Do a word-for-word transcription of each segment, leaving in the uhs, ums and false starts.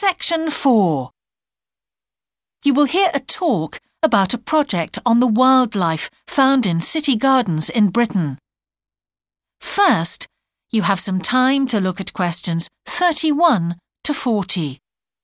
Section four. You will hear a talk about a project on the wildlife found in city gardens in Britain. First, you have some time to look at questions thirty-one to forty.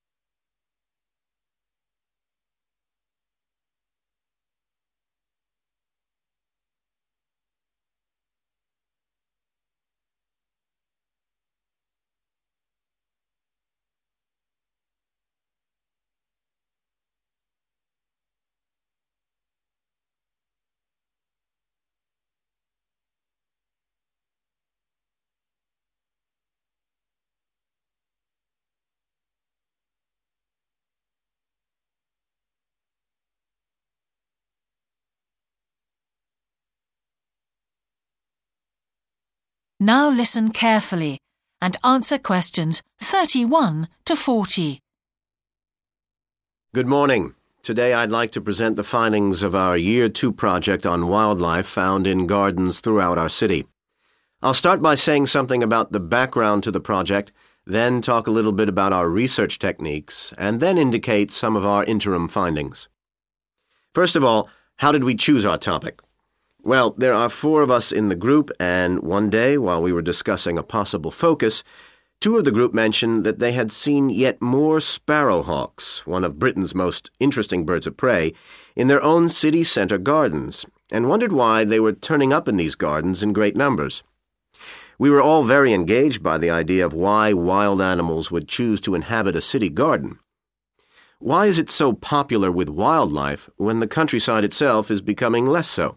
Now listen carefully and answer questions thirty-one to forty. Good morning. Today I'd like to present the findings of our Year two project on wildlife found in gardens throughout our city. I'll start by saying something about the background to the project, then talk a little bit about our research techniques, and then indicate some of our interim findings. First of all, how did we choose our topic? Well, there are four of us in the group, and one day, while we were discussing a possible focus, two of the group mentioned that they had seen yet more sparrowhawks, one of Britain's most interesting birds of prey, in their own city centre gardens, and wondered why they were turning up in these gardens in great numbers. We were all very engaged by the idea of why wild animals would choose to inhabit a city garden. Why is it so popular with wildlife when the countryside itself is becoming less so?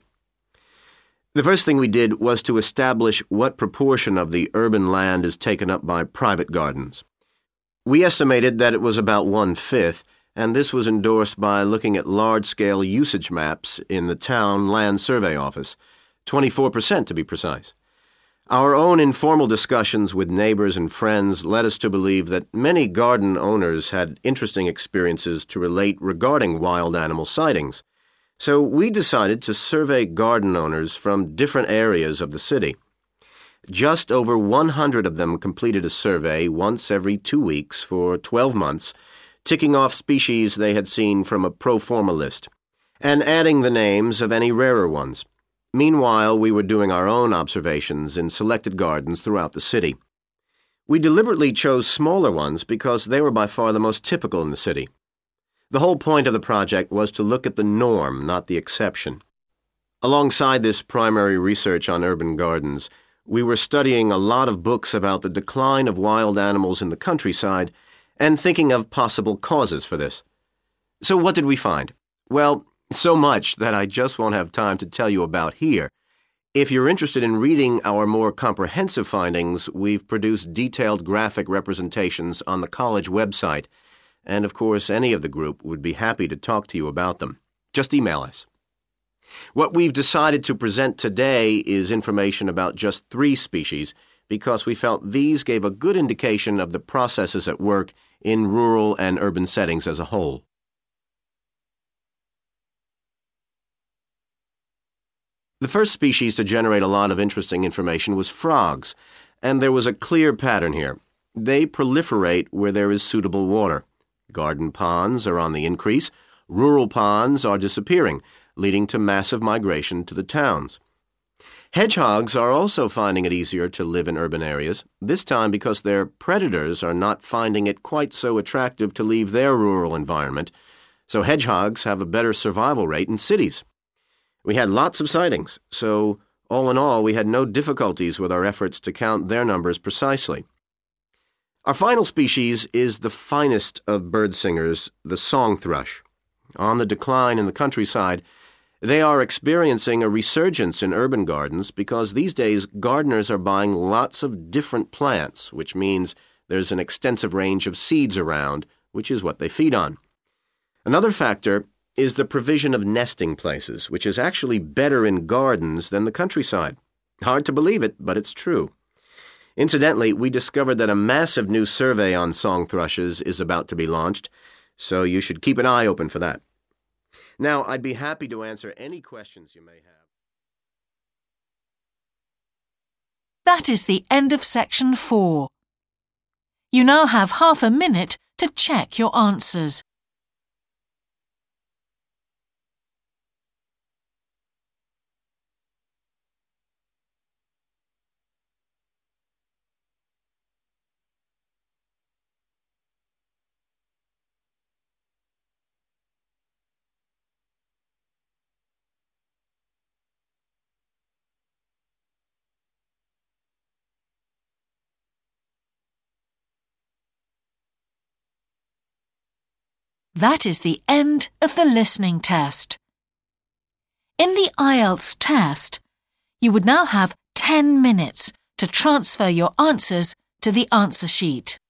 The first thing we did was to establish what proportion of the urban land is taken up by private gardens. We estimated that it was about one-fifth, and this was endorsed by looking at large-scale usage maps in the Town Land Survey Office, twenty-four percent to be precise. Our own informal discussions with neighbors and friends led us to believe that many garden owners had interesting experiences to relate regarding wild animal sightings. So we decided to survey garden owners from different areas of the city. Just over one hundred of them completed a survey once every two weeks for twelve months, ticking off species they had seen from a pro forma list, and adding the names of any rarer ones. Meanwhile, we were doing our own observations in selected gardens throughout the city. We deliberately chose smaller ones because they were by far the most typical in the city. The whole point of the project was to look at the norm, not the exception. Alongside this primary research on urban gardens, we were studying a lot of books about the decline of wild animals in the countryside and thinking of possible causes for this. So what did we find? Well, so much that I just won't have time to tell you about here. If you're interested in reading our more comprehensive findings, we've produced detailed graphic representations on the college website. And, of course, any of the group would be happy to talk to you about them. Just email us. What we've decided to present today is information about just three species because we felt these gave a good indication of the processes at work in rural and urban settings as a whole. The first species to generate a lot of interesting information was frogs, and there was a clear pattern here. They proliferate where there is suitable water. Garden ponds are on the increase, rural ponds are disappearing, leading to massive migration to the towns. Hedgehogs are also finding it easier to live in urban areas, this time because their predators are not finding it quite so attractive to leave their rural environment, so hedgehogs have a better survival rate in cities. We had lots of sightings, so all in all we had no difficulties with our efforts to count their numbers precisely. Our final species is the finest of bird singers, the song thrush. On the decline in the countryside, they are experiencing a resurgence in urban gardens because these days gardeners are buying lots of different plants, which means there's an extensive range of seeds around, which is what they feed on. Another factor is the provision of nesting places, which is actually better in gardens than the countryside. Hard to believe it, but it's true. Incidentally, we discovered that a massive new survey on song thrushes is about to be launched, so you should keep an eye open for that. Now, I'd be happy to answer any questions you may have. That is the end of section four. You now have half a minute to check your answers. That is the end of the listening test. In the I E L T S test, you would now have ten minutes to transfer your answers to the answer sheet.